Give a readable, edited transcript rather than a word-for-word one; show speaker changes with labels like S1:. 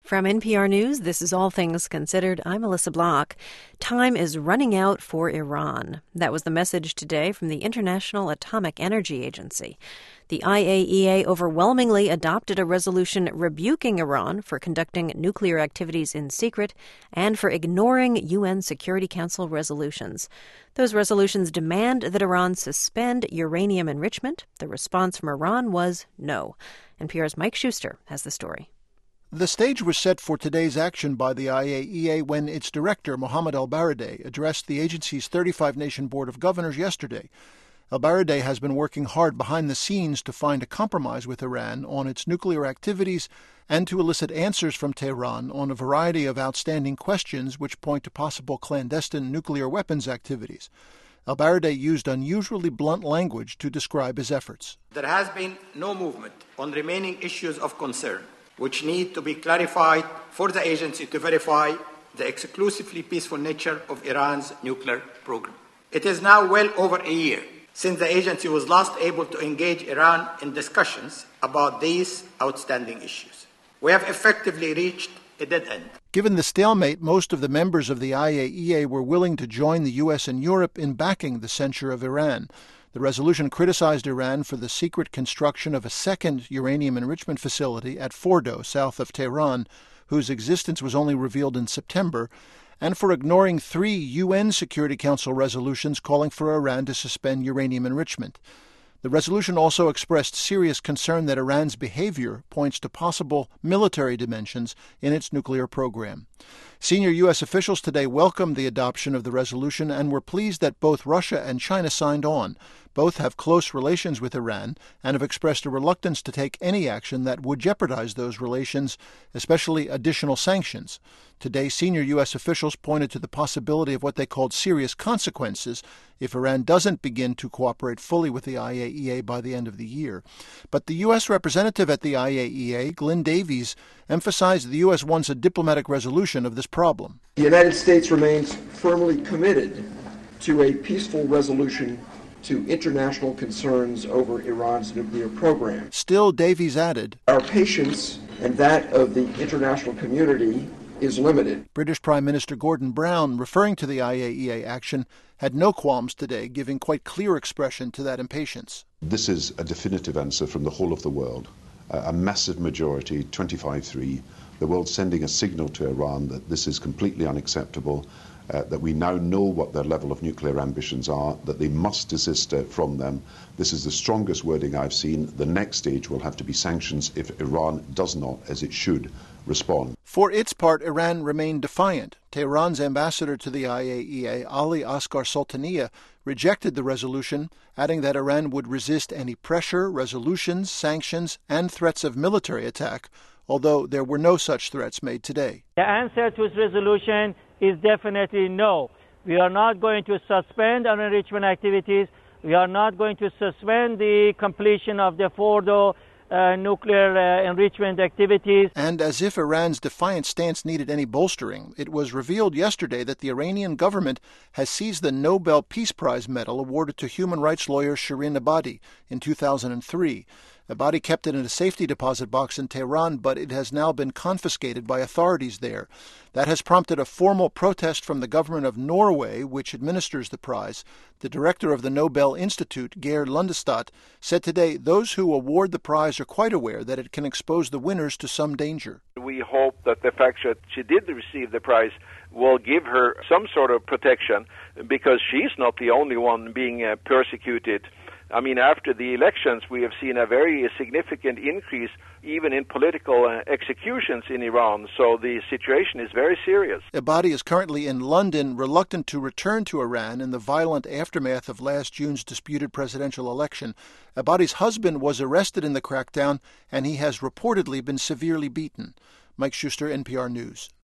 S1: From NPR News, this is All Things Considered. I'm Melissa Block. Time is running out for Iran. That was the message today from the International Atomic Energy Agency. The IAEA overwhelmingly adopted a resolution rebuking Iran for conducting nuclear activities in secret and for ignoring UN Security Council resolutions. Those resolutions demand that Iran suspend uranium enrichment. The response from Iran was no. NPR's Mike Schuster has the story.
S2: The stage was set for today's action by the IAEA when its director, Mohammad ElBaradei, addressed the agency's 35-nation Board of Governors yesterday. ElBaradei has been working hard behind the scenes to find a compromise with Iran on its nuclear activities and to elicit answers from Tehran on a variety of outstanding questions which point to possible clandestine nuclear weapons activities. ElBaradei used unusually blunt language to describe his efforts.
S3: There has been no movement on remaining issues of concern, which need to be clarified for the agency to verify the exclusively peaceful nature of Iran's nuclear program. It is now well over a year since the agency was last able to engage Iran in discussions about these outstanding issues. We have effectively reached a dead end.
S2: Given the stalemate, most of the members of the IAEA were willing to join the U.S. and Europe in backing the censure of Iran. The resolution criticized Iran for the secret construction of a second uranium enrichment facility at Fordo, south of Tehran, whose existence was only revealed in September, and for ignoring 3 UN Security Council resolutions calling for Iran to suspend uranium enrichment. The resolution also expressed serious concern that Iran's behavior points to possible military dimensions in its nuclear program. Senior U.S. officials today welcomed the adoption of the resolution and were pleased that both Russia and China signed on. Both have close relations with Iran and have expressed a reluctance to take any action that would jeopardize those relations, especially additional sanctions. Today, senior U.S. officials pointed to the possibility of what they called serious consequences if Iran doesn't begin to cooperate fully with the IAEA by the end of the year. But the U.S. representative at the IAEA, Glyn Davies, emphasized the U.S. wants a diplomatic resolution of this problem.
S4: The United States remains firmly committed to a peaceful resolution to international concerns over Iran's nuclear program.
S2: Still, Davies added,
S4: our patience and that of the international community is limited.
S2: British Prime Minister Gordon Brown, referring to the IAEA action, had no qualms today, giving quite clear expression to that impatience.
S5: This is a definitive answer from the whole of the world. A massive majority, 25-3, the world sending a signal to Iran that this is completely unacceptable, that we now know what their level of nuclear ambitions are, that they must desist from them. This is the strongest wording I've seen. The next stage will have to be sanctions if Iran does not, as it should, respond.
S2: For its part, Iran remained defiant. Tehran's ambassador to the IAEA, Ali Asghar Soltanieh, rejected the resolution, adding that Iran would resist any pressure, resolutions, sanctions, and threats of military attack, although there were no such threats made today.
S6: The answer to this resolution is definitely no. We are not going to suspend our enrichment activities. We are not going to suspend the completion of the Fordo nuclear enrichment activities.
S2: And as if Iran's defiant stance needed any bolstering, it was revealed yesterday that the Iranian government has seized the Nobel Peace Prize medal awarded to human rights lawyer Shirin Ebadi in 2003. Ebadi kept it in a safety deposit box in Tehran, but it has now been confiscated by authorities there. That has prompted a formal protest from the government of Norway, which administers the prize. The director of the Nobel Institute, Geir Lundestad, said today those who award the prize are quite aware that it can expose the winners to some danger.
S7: We hope that the fact that she did receive the prize will give her some sort of protection, because she's not the only one being persecuted. I mean, after the elections, we have seen a very significant increase even in political executions in Iran. So the situation is very serious.
S2: Ebadi is currently in London, reluctant to return to Iran in the violent aftermath of last June's disputed presidential election. Ebadi's husband was arrested in the crackdown, and he has reportedly been severely beaten. Mike Schuster, NPR News.